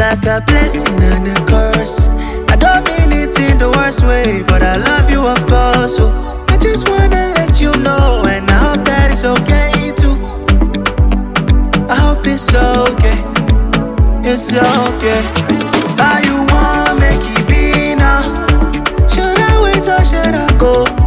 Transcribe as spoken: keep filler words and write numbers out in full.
like a blessing and a curse. I don't mean it in the worst way, but I love you of course. So I just wanna let you know, and I hope that it's okay too. I hope it's okay, it's okay. How you want make it be now? Should I wait or should I go?